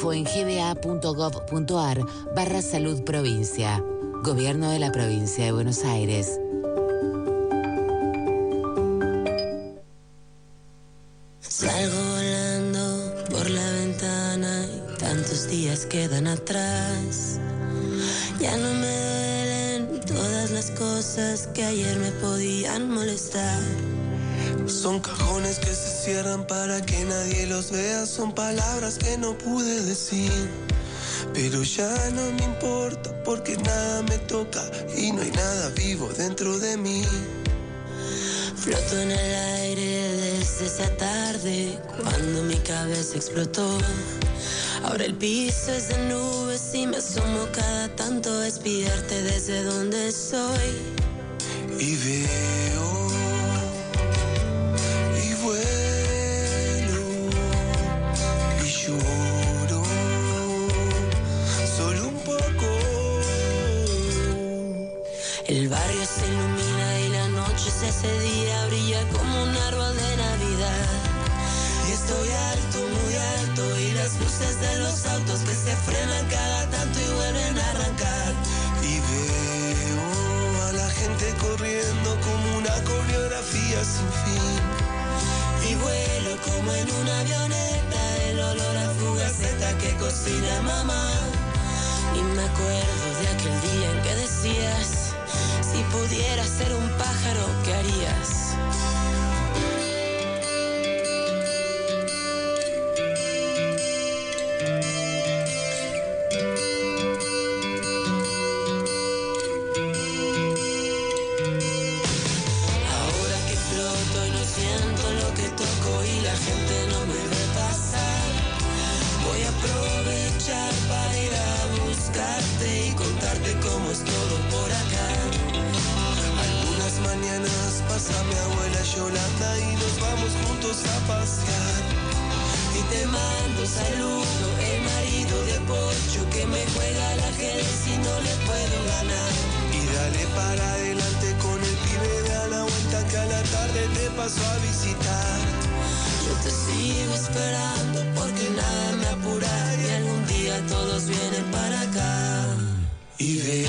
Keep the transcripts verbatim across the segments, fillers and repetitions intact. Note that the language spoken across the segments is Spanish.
info en gba.gov.ar barra salud provincia. Gobierno de la Provincia de Buenos Aires. Salgo volando por la ventana y tantos días quedan atrás. Ya no me duelen todas las cosas que ayer me podían molestar. Son cajones que se cierran para que nadie los vea. Son palabras que no pude decir, pero ya no me importa porque nada me toca y no hay nada vivo dentro de mí. Floto en el aire desde esa tarde cuando mi cabeza explotó. Ahora el piso es de nubes y me asomo cada tanto a espiarte desde donde soy. Y veo y vuelo y lloro solo un poco. El barrio se ilumina y la noche se hace día, brilla como un árbol de Navidad. Y estoy alto, muy alto, y las luces de los autos que se frenan cada tanto y vuelven a arrancar. Y veo a la gente corriendo como una coreografía sin fin. Y vuelo como en una avioneta, el olor a fugaceta que cocina mamá. Y me acuerdo de aquel día en que decías: si pudieras ser un pájaro, ¿qué harías? Ahora que floto y no siento lo que toco y la gente no me ve pasar, voy a aprovechar para ir a buscarte y contarte cómo es todo por acá. Algunas mañanas pasa mi abuela Yolanda y nos vamos juntos a pasear. Y te mando saludo, el marido de Pocho que me juega la ajedrez y no le puedo ganar. Y dale para adelante con el pibe de a la vuelta que a la tarde te pasó a visitar. Yo te sigo esperando porque nada me apura y algún día todos vienen para acá. Y veo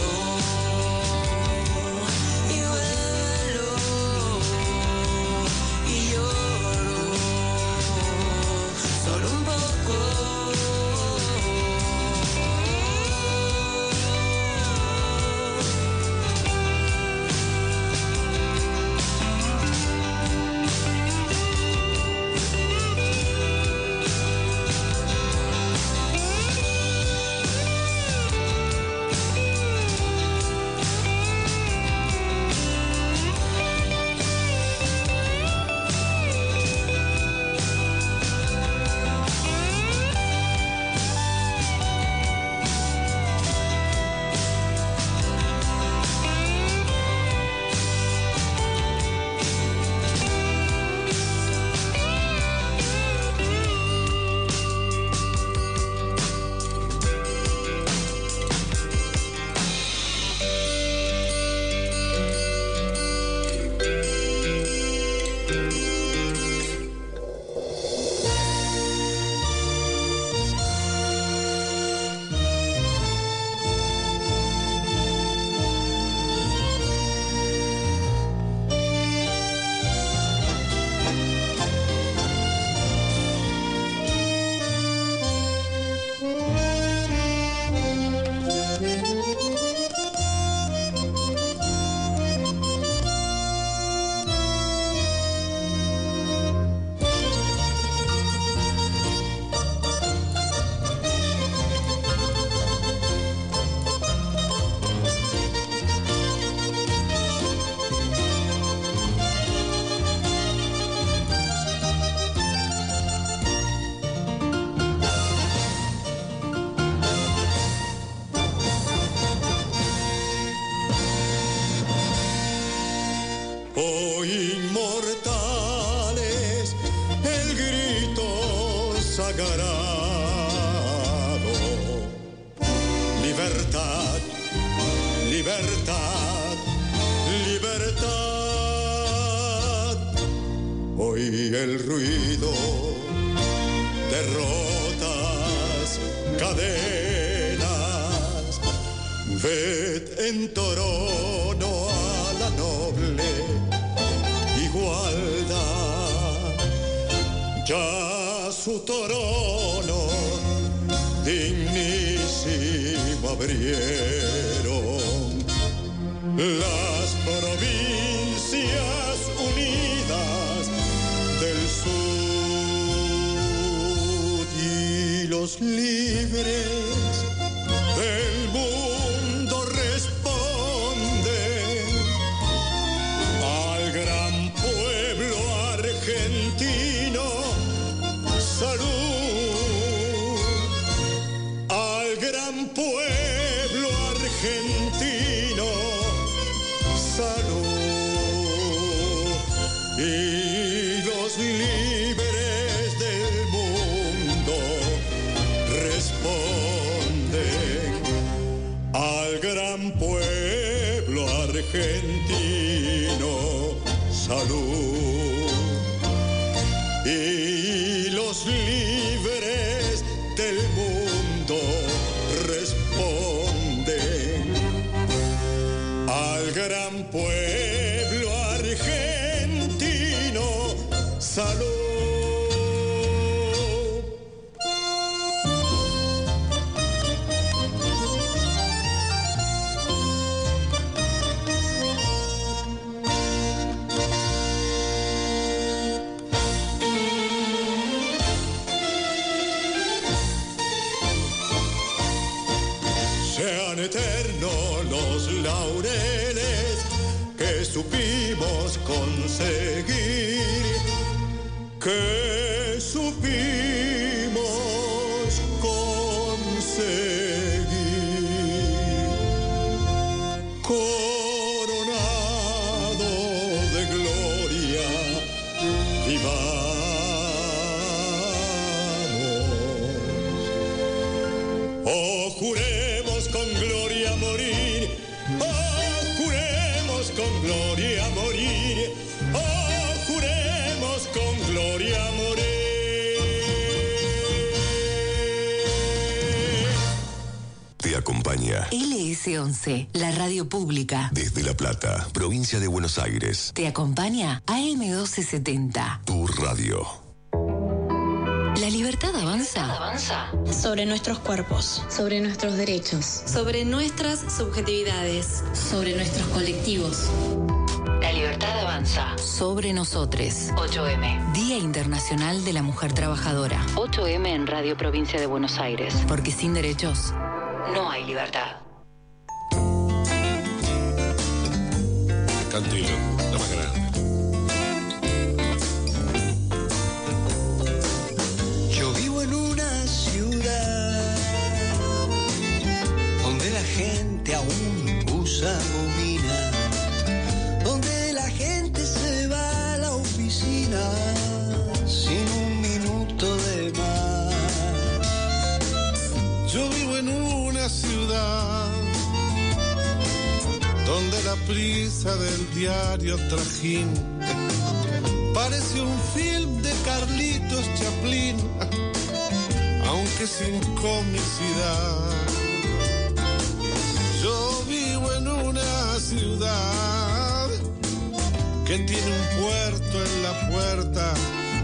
Oh inmortales, el grito sagrado. Libertad, libertad, libertad. Hoy el ruido derrotas cadenas. Ved en Torono a la noble igualdad. Ya su trono dignísimo abrieron las provincias unidas del sur y los libres del mundo responden al gran pueblo argentino. Salud al gran pueblo argentino. Salud y los libres del mundo responden al gran pueblo argentino. Salud y los libres del mundo responden al gran pueblo argentino. Salud. Sean eternos los laureles que supimos conseguir, que supimos conseguir. Coronado de gloria, vivamos. Oh, juremos con gloria morir. Oh, juremos con gloria morir. Oh, juremos con gloria morir. Te acompaña L S once, la radio pública. desde La Plata, provincia de Buenos Aires. Te acompaña A M doce setenta. Tu radio. La libertad avanza. Avanza sobre nuestros cuerpos, sobre nuestros derechos, sobre nuestras subjetividades, sobre nuestros colectivos. La libertad avanza sobre nosotros. ocho eme, Día Internacional de la Mujer Trabajadora. ocho eme en Radio Provincia de Buenos Aires. Porque sin derechos no hay libertad. Cantilo, la más grande. Yo vivo en una ciudad donde la gente aún usa bobina, donde la gente se va a la oficina sin un minuto de más. Yo vivo en una ciudad donde la prisa del diario Trajín parece un film de Carlitos Chaplin, aunque sin comicidad. Yo vivo en una ciudad que tiene un puerto en la puerta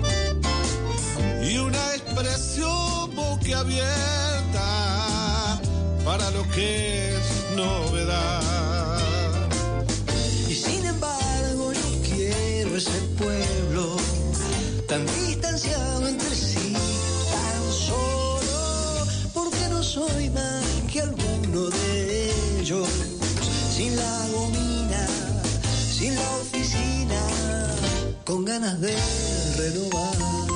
y una expresión boquiabierta para lo que es novedad. Y sin embargo yo quiero ese pueblo tan distanciado entre sí, tan solo, porque no soy más que alguno de ellos, sin la gomina, sin la oficina, con ganas de renovar.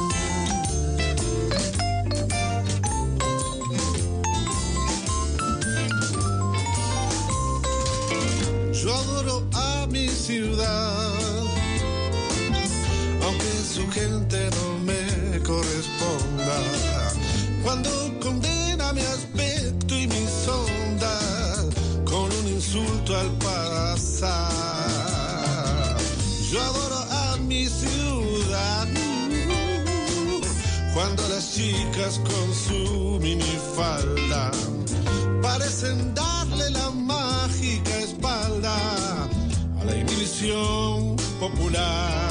Yo adoro a mi ciudad, aunque su gente no me corresponda. Cuando condena mi aspecto y mis ondas con un insulto al pasar. Yo adoro a mi ciudad, cuando las chicas con su minifalda parecen darle la mágica espalda a la inhibición popular.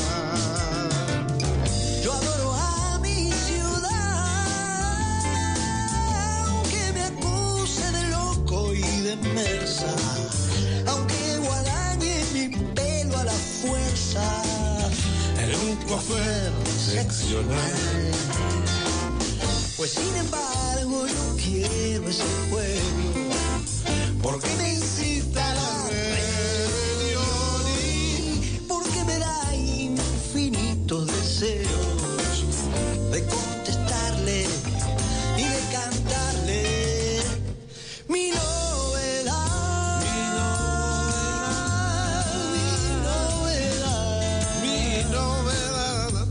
Yo adoro a mi ciudad, aunque me acuse de loco y de merza, aunque guadañe mi pelo a la fuerza En un coafer seccional. Pues sin embargo yo quiero ese pueblo, porque me incita a la rebelión y porque me da infinitos deseos de contestarle y de cantarle mi novedad, mi novedad, mi novedad, mi novedad.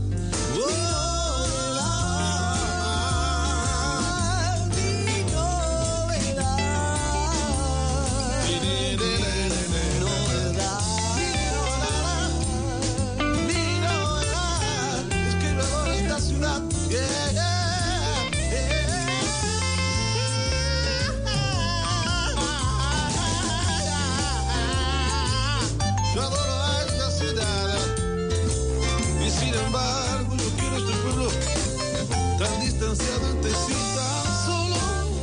Yo adoro a esta ciudad y sin embargo yo quiero este pueblo tan distanciado entre sí, tan solo.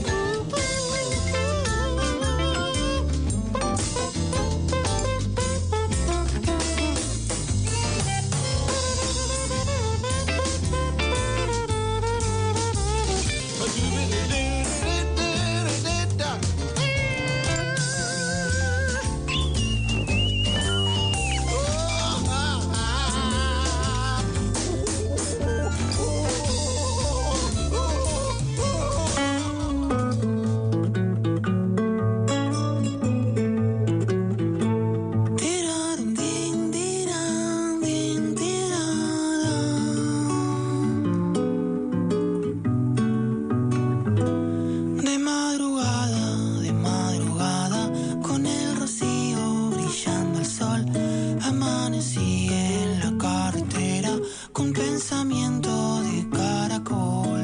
De madrugada, de madrugada, con el rocío brillando el sol, amanecí en la carretera con pensamiento de caracol.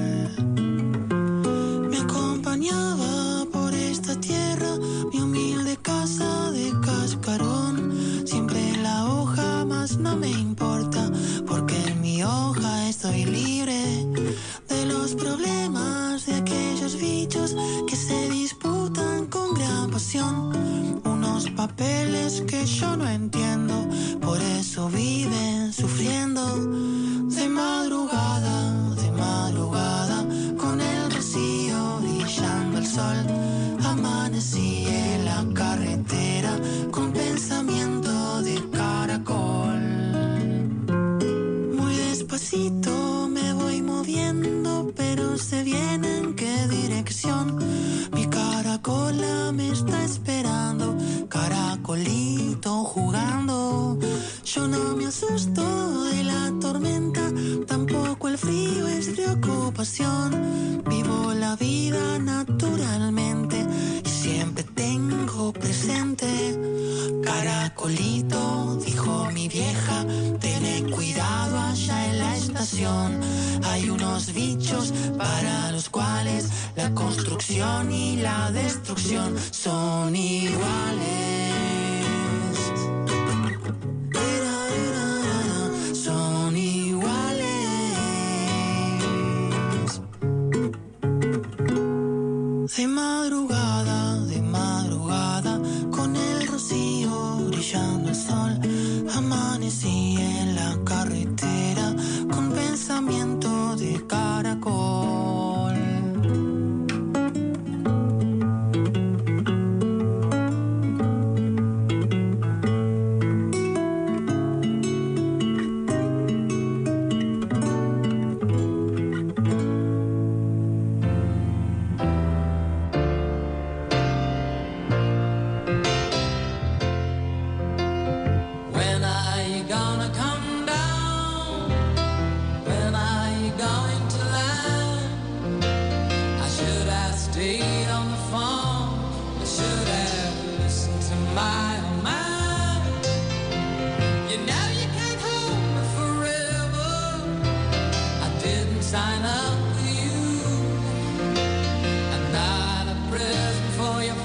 Me acompañaba por esta tierra mi humilde casa de cascarón. Siempre la hoja más no me importa, porque en mi hoja estoy libre de los problemas de aquellos bichos que se disputan con gran pasión unos papeles que yo no entiendo, por eso viven sufriendo. De madrugada, de madrugada, con el rocío brillando el sol, amanecí en la carretera con pensamiento de caracol. Muy despacito me voy moviendo, pero sé bien en qué dirección. Mi caracola me está esperando, caracolito jugando. Yo no me asusto de la tormenta, tampoco el frío es preocupación. Vivo la vida naturalmente y siempre tengo presente. Caracolito, dijo mi vieja, ten cuidado allá en la estación. Hay unos bichos para los cuales la construcción y la destrucción son iguales. Son iguales. De madrugada, de madrugada, con el rocío brillando el sol, amanecí en la carretera con pensamiento de caracol. sign up for you. I'm not a present for your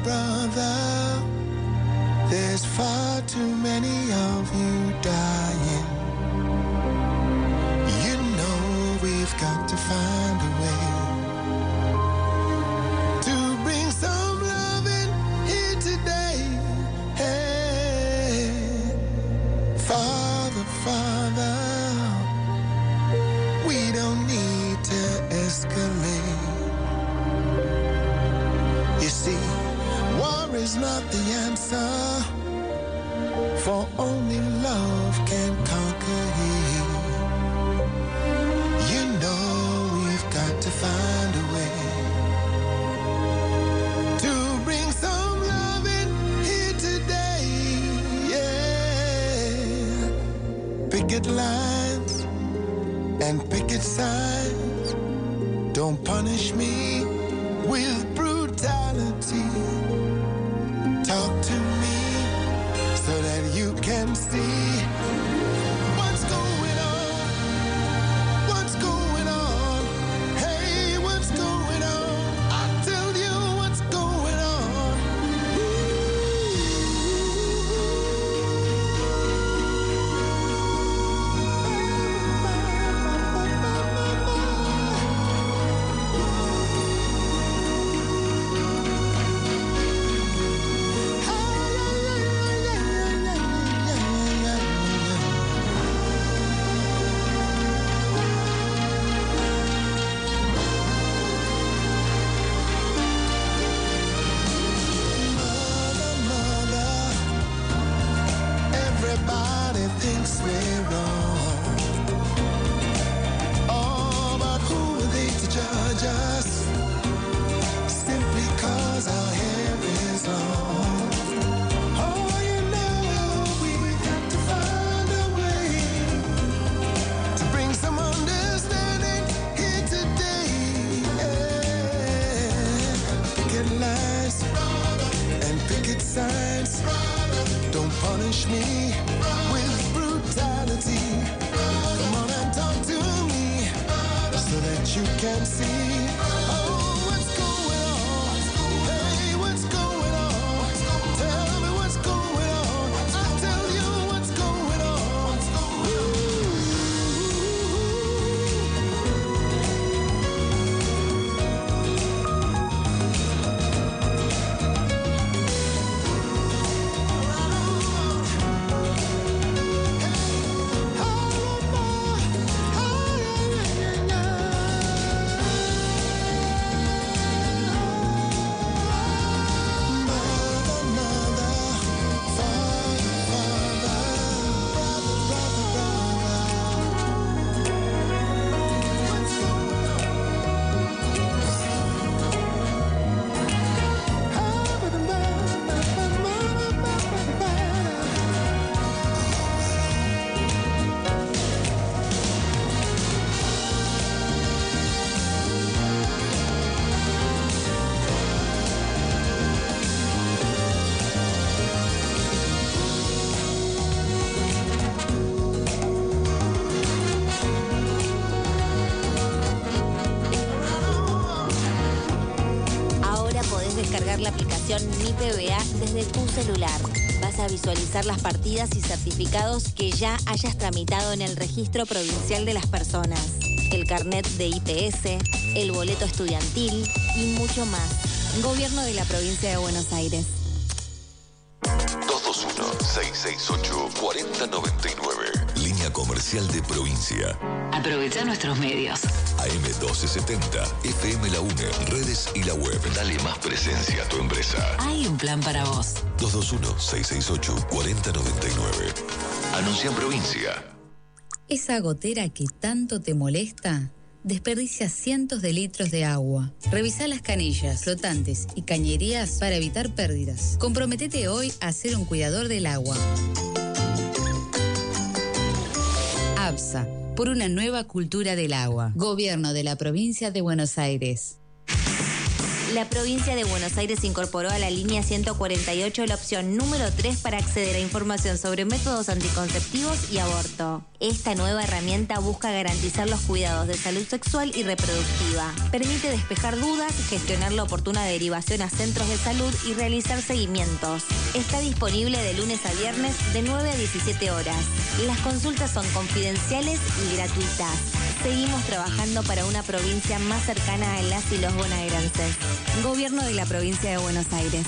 brother, there's far too many of you dying. You know we've got to find a way to bring some love in here today. Hey, Father, Father, we don't need to escalate. You see, war is not the answer, for only love can conquer hate. You know we've got to find a way to bring some love in here today, yeah. Picket lines and picket signs, don't punish me with brutality. Talk to me so that you can see what's going on, what's going on, hey, what's going on, I'll tell you what's going on. Everybody thinks we're wrong. Oh, but who are they to judge us? Simply cause our hair is long. Oh, you know, we got to find a way to bring some understanding here today. Yeah. Picket lines and picket signs, don't punish me with brutality. Come on and talk to me so that you can see. Oh, what's going on? Hey, what's going on? Tell me what's going on. I'll tell you what's going on. Descargar la aplicación Mi P B A desde tu celular. Vas a visualizar las partidas y certificados que ya hayas tramitado en el Registro Provincial de las Personas, el carnet de I P S, el boleto estudiantil y mucho más. Gobierno de la Provincia de Buenos Aires. dos dos uno, seis seis ocho, cuatro cero nueve nueve. Línea comercial de provincia. Aprovecha nuestros medios. A M doce setenta, F M La UNE, redes y la web. Dale más presencia a tu empresa. Hay un plan para vos. dos dos uno, seis seis ocho, cuatro cero nueve nueve. Anuncia en provincia. Esa gotera que tanto te molesta desperdicia cientos de litros de agua. Revisa las canillas, flotantes y cañerías para evitar pérdidas. Comprométete hoy a ser un cuidador del agua. ABSA, por una nueva cultura del agua. Gobierno de la Provincia de Buenos Aires. La provincia de Buenos Aires incorporó a la línea ciento cuarenta y ocho la opción número tres para acceder a información sobre métodos anticonceptivos y aborto. Esta nueva herramienta busca garantizar los cuidados de salud sexual y reproductiva. Permite despejar dudas, gestionar la oportuna derivación a centros de salud y realizar seguimientos. Está disponible de lunes a viernes de nueve a diecisiete horas. Las consultas son confidenciales y gratuitas. Seguimos trabajando para una provincia más cercana a las y los bonaerenses. Gobierno de la provincia de Buenos Aires.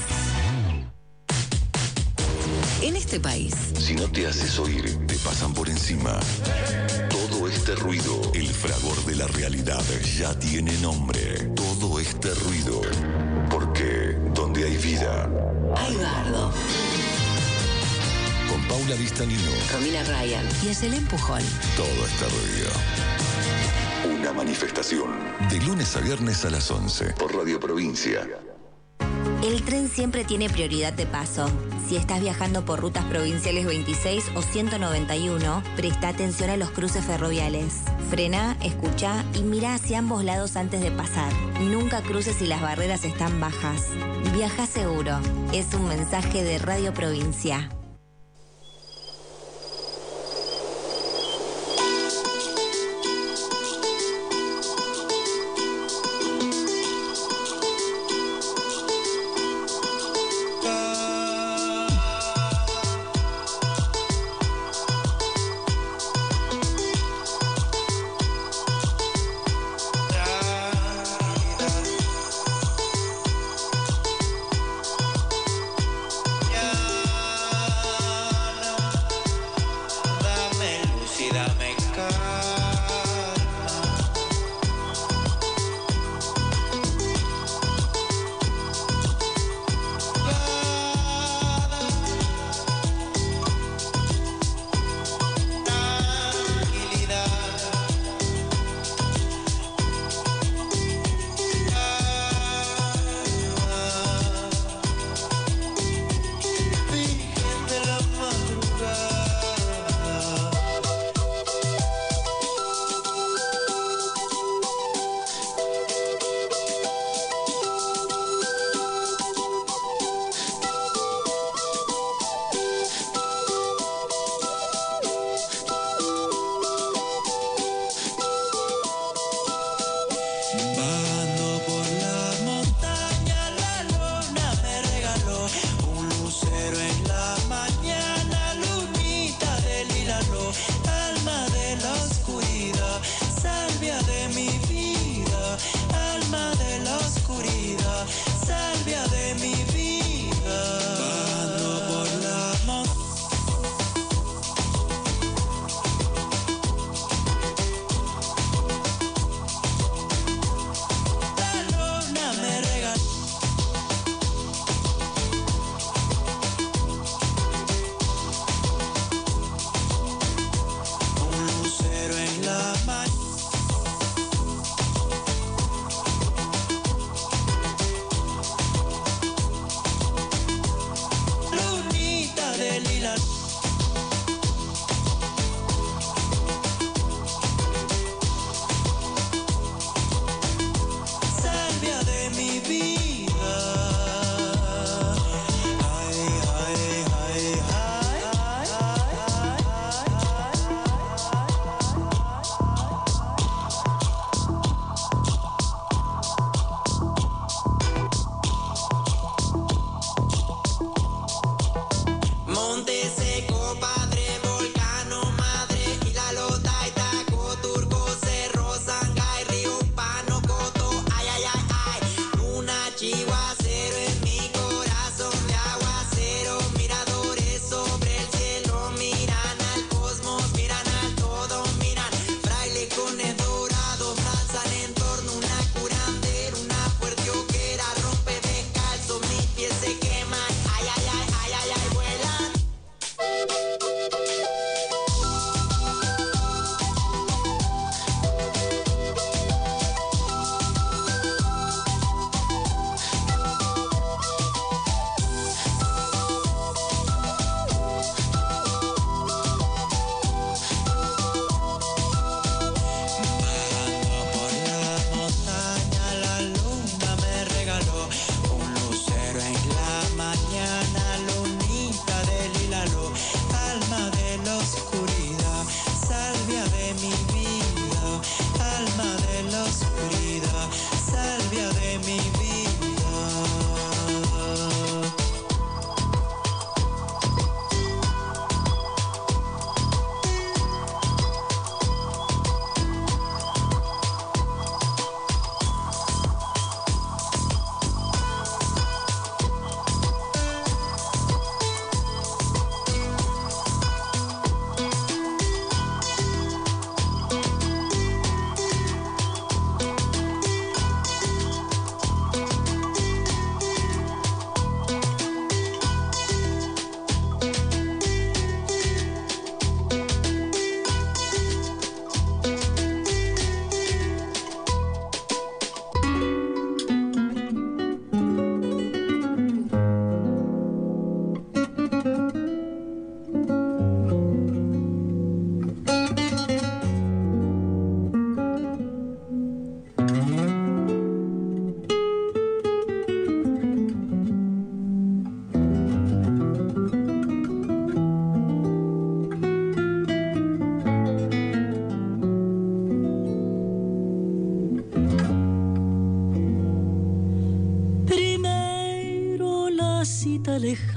En este país, si no te haces oír, te pasan por encima. Todo este ruido, el fragor de la realidad, ya tiene nombre. Todo este ruido, porque donde hay vida, hay bardo. Con Paula Vistanino, Romina Ryan y Ayelen Pujol. Todo este ruido. Una manifestación. De lunes a viernes a las once. Por Radio Provincia. El tren siempre tiene prioridad de paso. Si estás viajando por rutas provinciales veintiséis o ciento noventa y uno, presta atención a los cruces ferroviales. Frena, escucha y mira hacia ambos lados antes de pasar. Nunca cruces si las barreras están bajas. Viaja seguro. Es un mensaje de Radio Provincia. Yeah.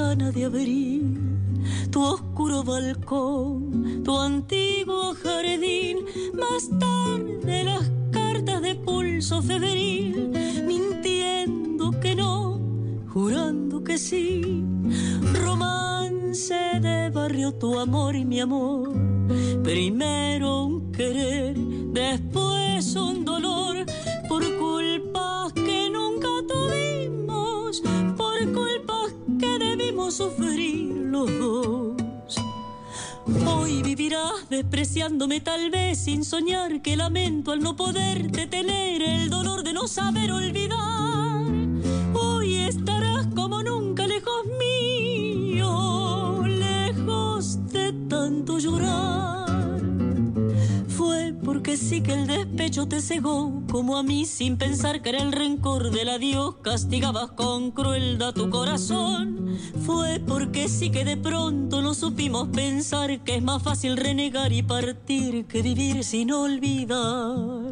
ventana de abril, tu oscuro balcón, tu antiguo jardín, más tarde las cartas de pulso febril, mintiendo que no, jurando que sí, romance de barrio, tu amor y mi amor, primero un querer, después un dolor, por culpas que nunca tuvimos, por culpas que debimos sufrir los dos. Hoy vivirás despreciándome tal vez sin soñar que lamento al no poderte tener, el dolor de no saber olvidar. Hoy estarás como nunca lejos mío, lejos de tanto llorar. Fue porque sí que el despecho te cegó, como a mí, sin pensar que era el rencor del adiós, castigabas con crueldad tu corazón. Fue porque sí que de pronto no supimos pensar que es más fácil renegar y partir que vivir sin olvidar.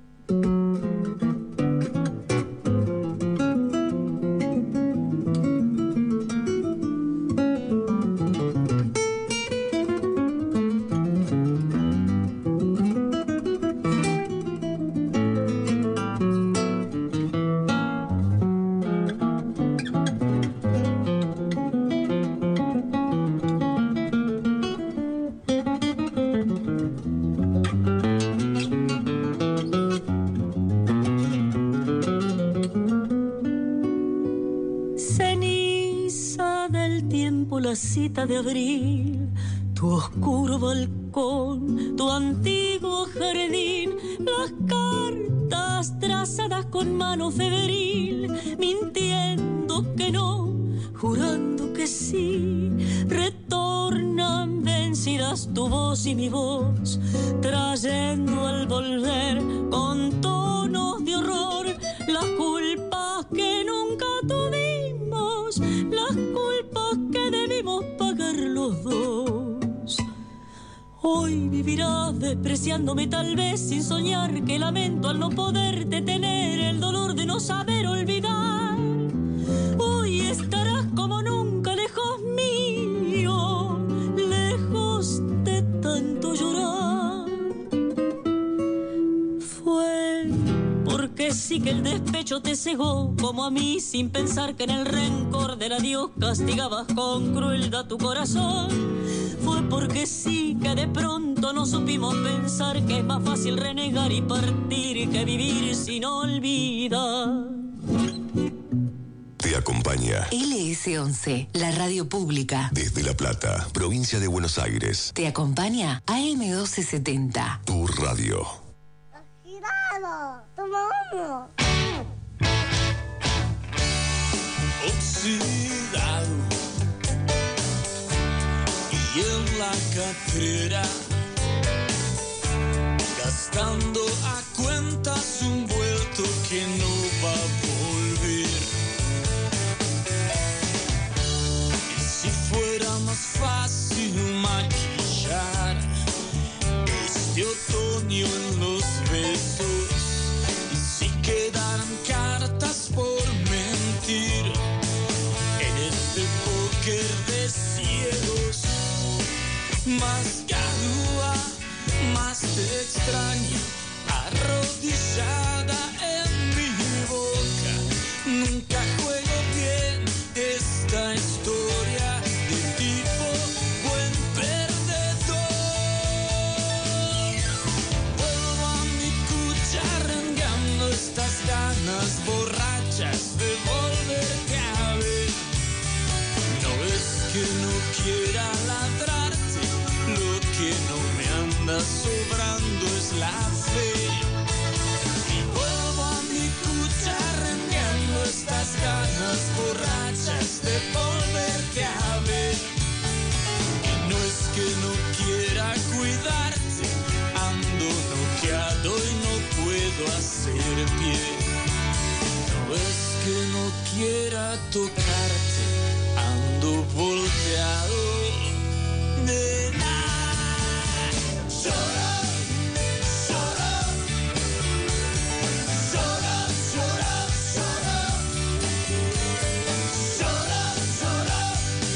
La cita de abril, tu oscuro balcón, tu antiguo jardín, las cartas trazadas con mano febril, mintiendo que no, jurando que sí, retornan vencidas tu voz y mi voz, trayendo al volver con tonos de horror las culpas que nunca tuvimos, las culpas que debimos pagar los dos. Hoy vivirás despreciándome tal vez sin soñar que lamento al no poderte tener, el dolor de no saber olvidar. Hoy estarás como nunca lejos mío, lejos de tanto llorar. Fue porque sí que el despecho te cegó, como a mí, sin pensar que en el rencor del adiós castigabas con crueldad tu corazón. Fue porque sí que de pronto no supimos pensar que es más fácil renegar y partir que vivir sin olvidar. Te acompaña L S once, la radio pública. Desde La Plata, provincia de Buenos Aires. Te acompaña A M doce setenta. Tu radio. Girado, toma uno. Oxidado y en la cartera, gastando a cuentas un vuelto que no va a volver. Y si fuera más fácil maquillar este otoño en los besos, y si quedaran cartas por mentir en este póker de ciegos, más garúa, más te extraña, arrodillada en mi boca. Nunca juego bien esta historia de tipo buen perdedor. Vuelvo a mi cucha arrancando estas ganas borrachas de volverte a ver. No es que no quiera ladrarte, lo que no me anda sobrando es la fe. Y vuelvo a mi cucha arrancando estas ganas borrachas de volverte a ver. Y no es que no quiera cuidarte, ando noqueado y no puedo hacer pie. No es que no quiera tocarte, ando volteado de nada. Lloro, lloro, lloro, lloro, lloro, lloro, lloro,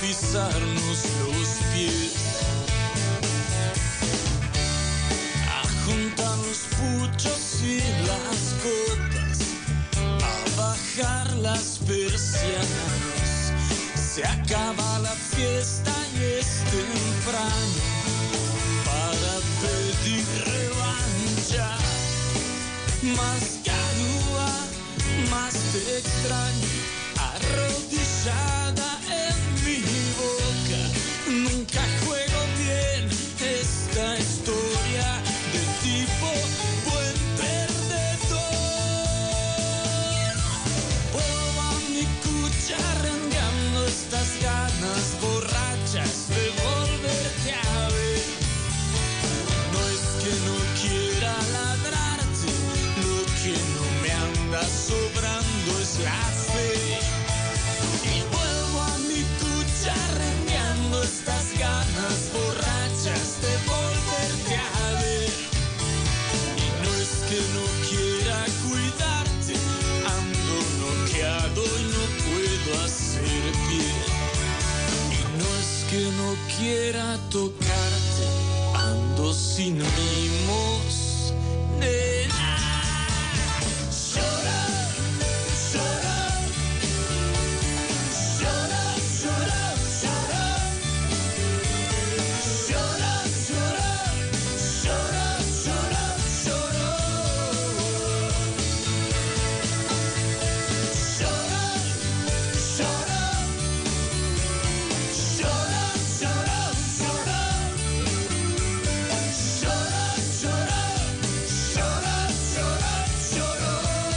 pisarnos los pies, a juntar los puchos y las copas, a bajar las persianas. Se acaba la fiesta y es temprano para pedir revancha. Más carúa, más te extraño, arrodillada en mi boca. Nunca juego bien esta historia de tipo buen perdedor. Vuelvo a mi cucha arrancando estas ganas borrachas de volverte a ver. No es que no quiera ladrarte, lo que no me anda sobrando es la fe. Y vuelvo a mi cucha rengueando estas ganas borrachas de volverte a ver. Y no es que no quiera cuidarte, ando noqueado y no puedo hacer pie. Y no es que no quiera tocarte, ando sin mimos, nena. Llora, llora, llora, llora, llora, llora, llora, llora, llora, llora, llora, llora, llora, llora, llora. Llora, llora, llora, llora, llora.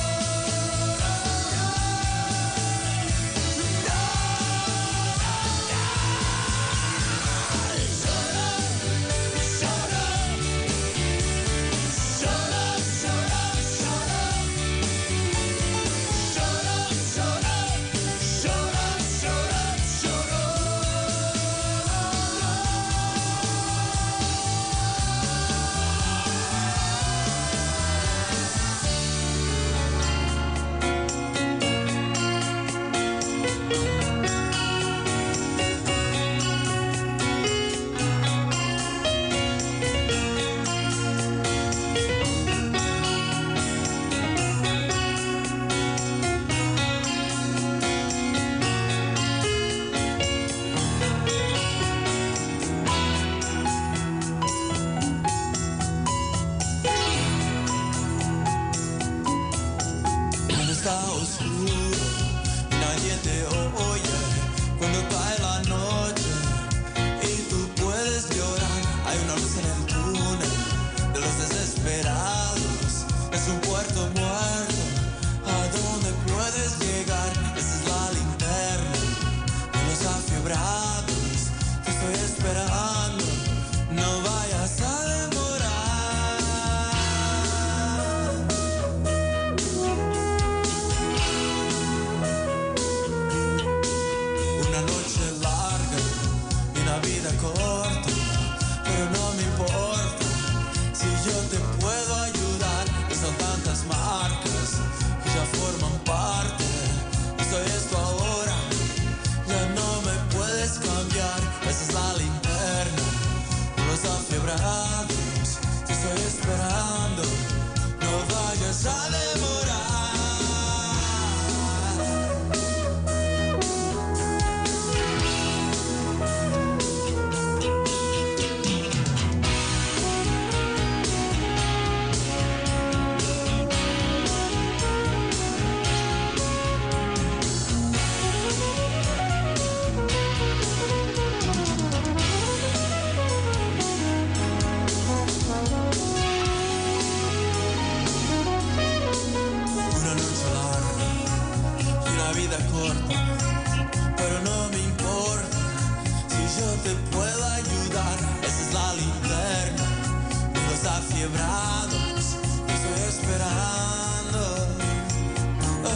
Cuando está oscuro, nadie te oye. Cuando cae la noche y tú puedes llorar, hay una luz en el túnel de los desesperados. Es un puerto muerto a donde puedes llegar. Esa es la linterna de los afiebrados. Te estoy esperando, no vayas a demorar. Una noche larga y una vida corta, pero no me importa si yo te puedo ayudar. Y son tantas marcas que ya forman parte. Y soy esto ahora, ya no me puedes cambiar. Esa es la linterna de los afiebrados. Te estoy esperando, no vayas a demorar. Una noche larga y una vida corta, pero no me importa si yo te puedo ayudar. Esa es la linterna de los afiebrados. Te estoy esperando. Oh.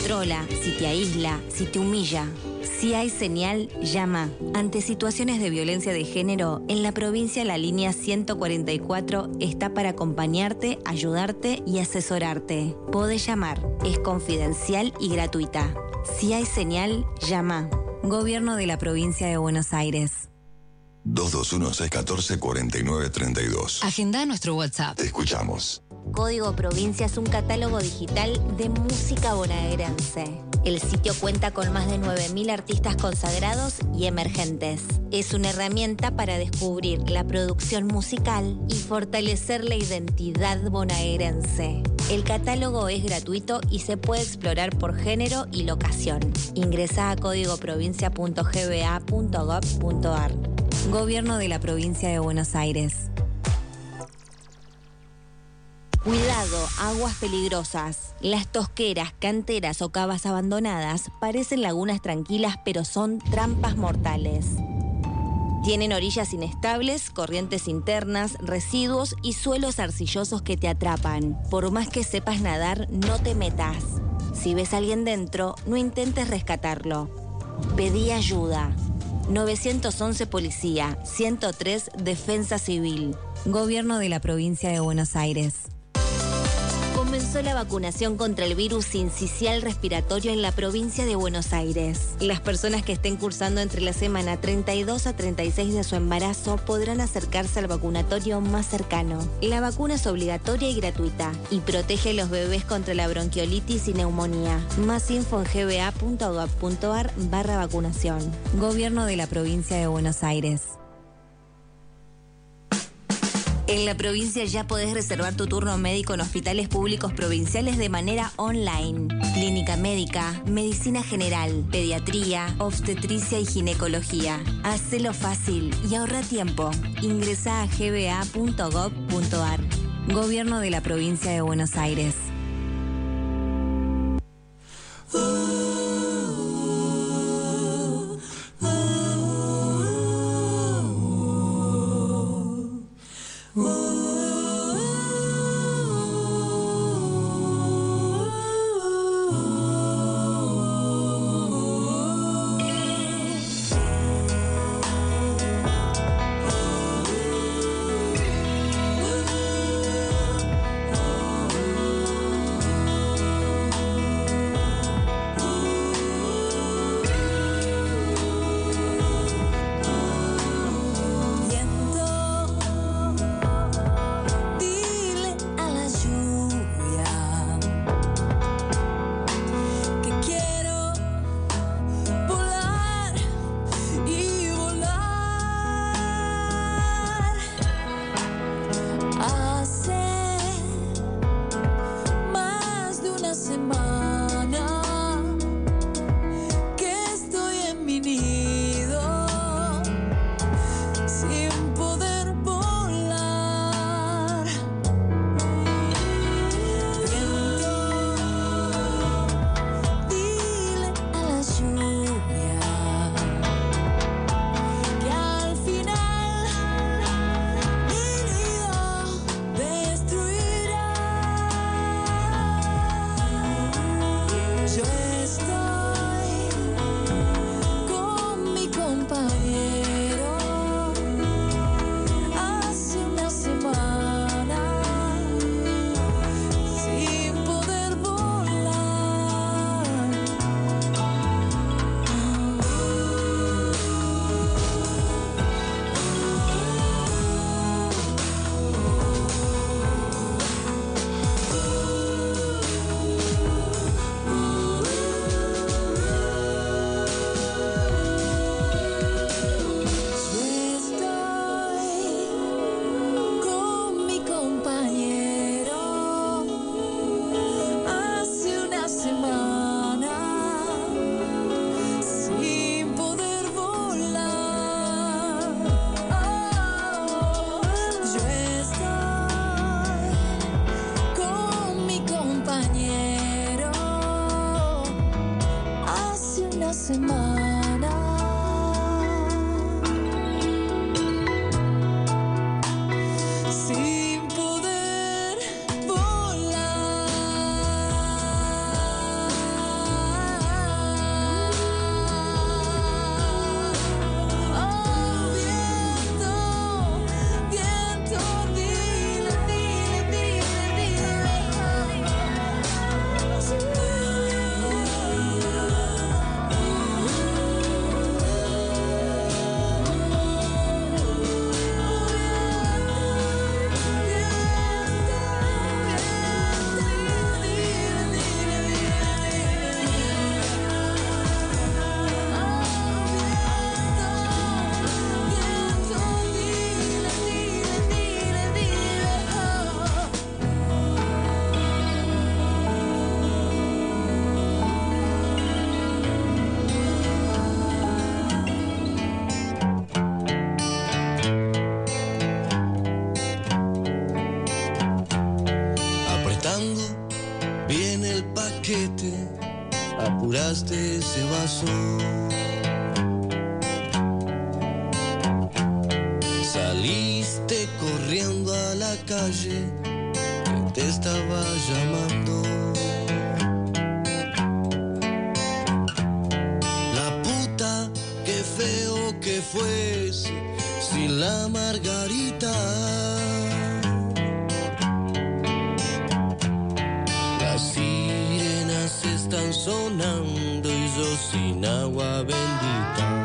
controla, si te aísla, si te humilla. Si hay señal, llama. Ante situaciones de violencia de género, en la provincia la línea ciento cuarenta y cuatro está para acompañarte, ayudarte y asesorarte. Podés llamar, es confidencial y gratuita. Si hay señal, llama. Gobierno de la provincia de Buenos Aires. dos dos uno, seis uno cuatro, cuatro nueve tres dos. Agenda nuestro WhatsApp. Te escuchamos. Código Provincia es un catálogo digital de música bonaerense. El sitio cuenta con más de nueve mil artistas consagrados y emergentes. Es una herramienta para descubrir la producción musical y fortalecer la identidad bonaerense. El catálogo es gratuito y se puede explorar por género y locación. Ingresa a código provincia punto g b a punto gov punto a r. Gobierno de la Provincia de Buenos Aires. Cuidado, aguas peligrosas. Las tosqueras, canteras o cavas abandonadas parecen lagunas tranquilas, pero son trampas mortales. Tienen orillas inestables, corrientes internas, residuos y suelos arcillosos que te atrapan. Por más que sepas nadar, no te metas. Si ves a alguien dentro, no intentes rescatarlo. Pedí ayuda. nueve once Policía, ciento tres Defensa Civil. Gobierno de la Provincia de Buenos Aires. Comenzó la vacunación contra el virus sincicial respiratorio en la provincia de Buenos Aires. Las personas que estén cursando entre la semana treinta y dos a treinta y seis de su embarazo podrán acercarse al vacunatorio más cercano. La vacuna es obligatoria y gratuita y protege a los bebés contra la bronquiolitis y neumonía. Más info en g b a punto gov punto a r barra vacunación. Gobierno de la Provincia de Buenos Aires. En la provincia ya podés reservar tu turno médico en hospitales públicos provinciales de manera online. Clínica médica, medicina general, pediatría, obstetricia y ginecología. Hacelo fácil y ahorra tiempo. Ingresá a g b a punto gov punto a r. Gobierno de la Provincia de Buenos Aires. ese vaso. Saliste corriendo a la calle, que te estaba llamando. La puta, qué feo que fuese sin la margarita. Las sirenas están sonando y yo sin agua bendita.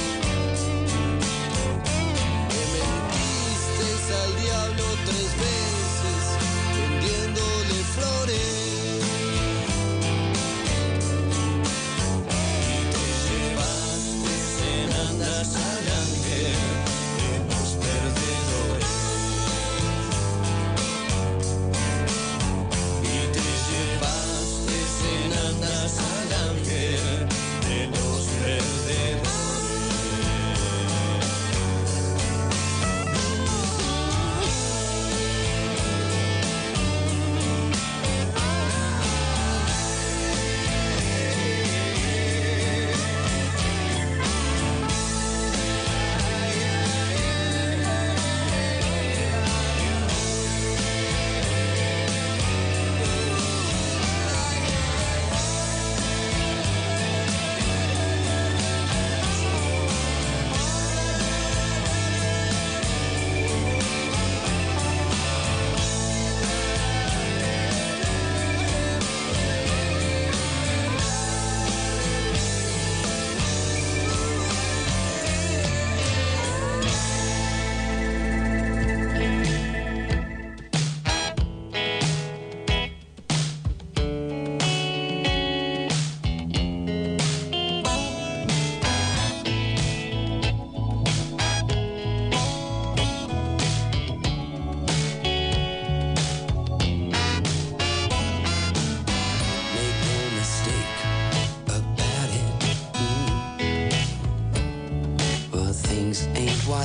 Tres veces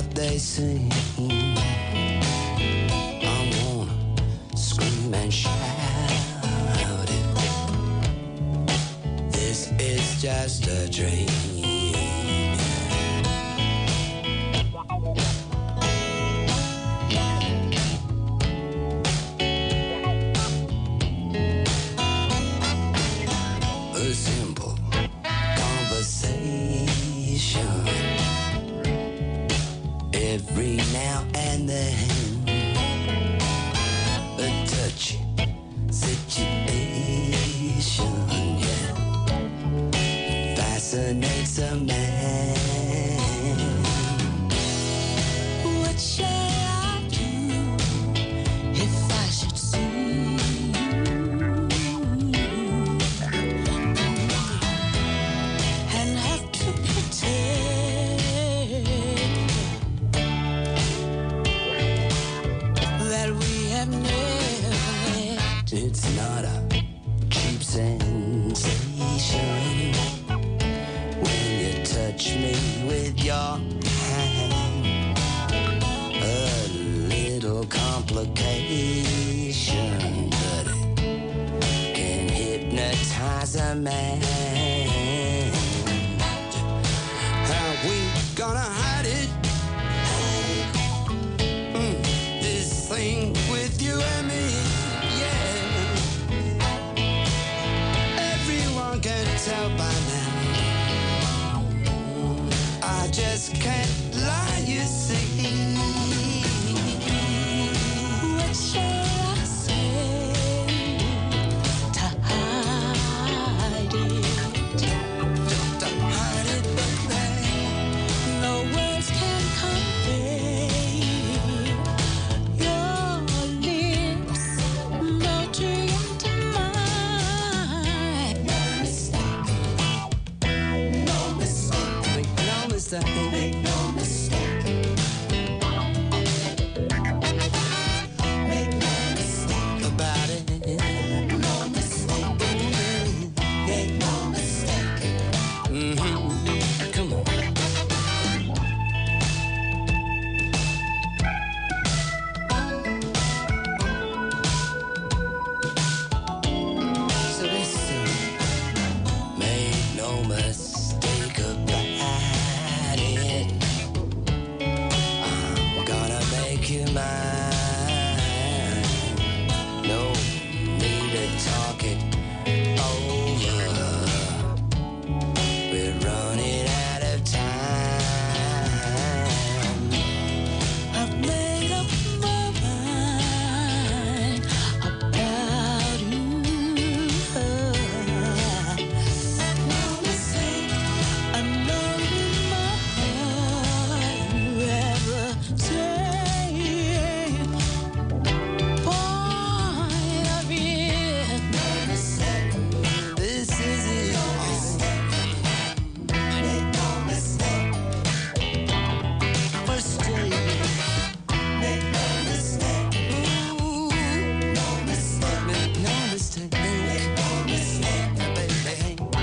what they sing. I wanna scream and shout it. This is just a dream. A simple conversation every now and then, a touchy situation, yeah, fascinates a man. What shall I do if I should see and have to pretend that we have never met? It's not a cheap sensation when you touch me with your hand. A little complication, but it can hypnotize a man. How we gonna hide it? Mm, this thing with you and me, yeah. Everyone can tell by now. I just can't lie, you see. What shall I say to hide it? To hide it, baby. No words can convey your lips melting into mine. No mistake. No mistake. Make no mistake. Make no mistake. Make no mistake about it. No mistake. Make no mistake. Mm-hmm. Come on. So listen, make no mistake about it. I'm gonna make you mine. No need to talk it over. We're running out of time. I've made up my mind about you. No mistake. I know in my heart you ever take point of view. No mistake. This is it. No mistake. Make no mistake. Mistake. Make no mistake. Ooh. No mistake. Make no mistake. Make no mistake, baby. Oh,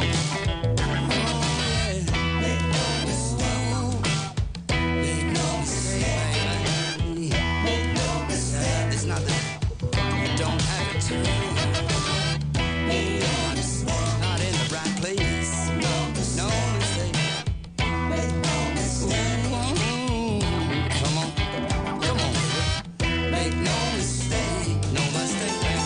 yeah. Make no mistake. Make no mistake, baby. Make no mistake. It's not that you don't have to. Make no mistake. Not in the right place. No mistake. Make no mistake. Ooh. Come on. Come on, baby. Make no mistake. No mistake, baby.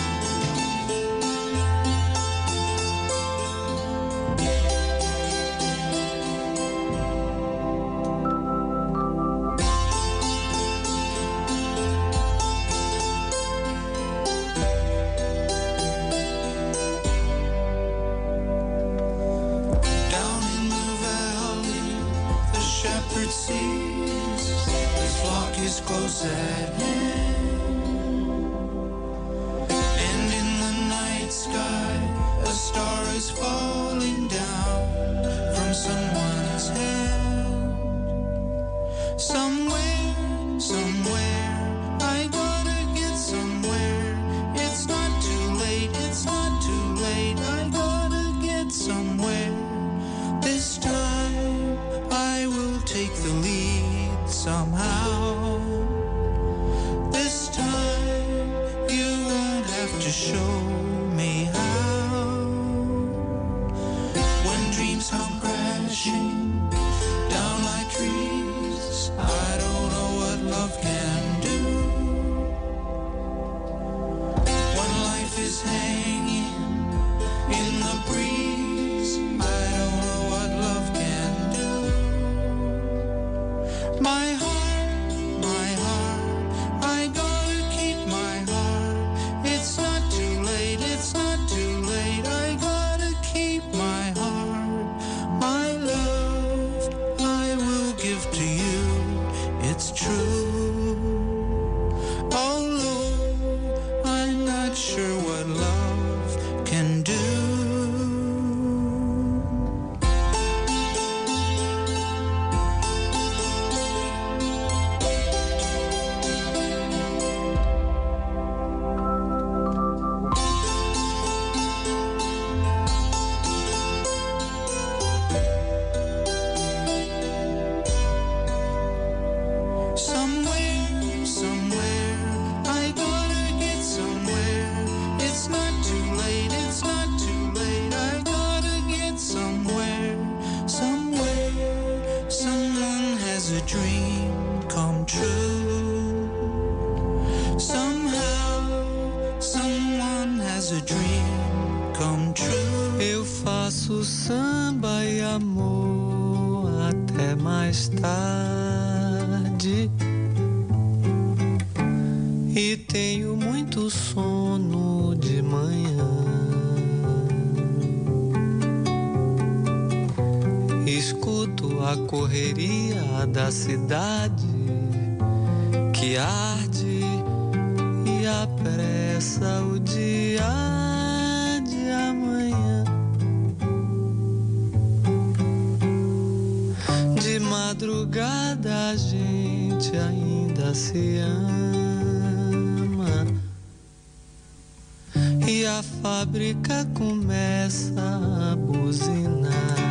Down in the valley, the shepherd sees his flock is close at hand. And in the night sky, a star is falling down from someone's hand. Somewhere, somewhere, I gotta get somewhere. It's not too late, it's not too late. I gotta get somewhere. This time I will take the lead. show me how. When dreams come crashing down like trees, I don't know what love can do. When life is hanging in the breeze, I don't know what love can do. My heart, my heart, I gotta keep my heart. It's not too late, it's not too late, I gotta keep my heart. My love, I will give to you, it's true. Although I'm not sure what love can do. Somewhere, somewhere, I gotta get somewhere. It's not too late, it's not too late, I gotta get somewhere. Somewhere, someone has a dream come true. Somehow, someone has a dream come true. Eu faço samba e amor até mais tarde. E tenho muito sono de manhã. Escuto a correria da cidade que arde e apressa o dia de amanhã. De madrugada a gente ainda se ama. E a fábrica começa a buzinar.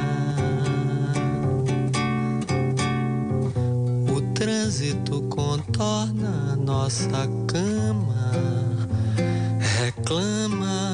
O trânsito contorna nossa cama, reclama